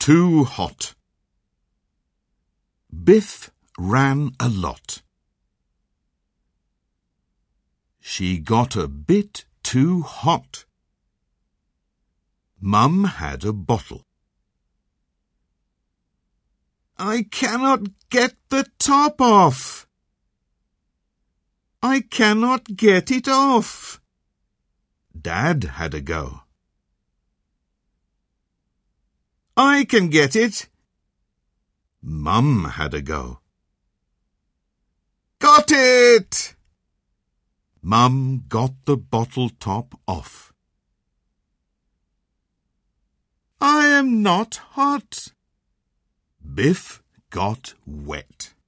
too hot. Biff ran a lot. She got a bit too hot. Mum had a bottle. I cannot get the top off. I cannot get it off. Dad had a go. I can get it. Mum had a go. Got it! Mum got the bottle top off. I am not hot. Biff got wet.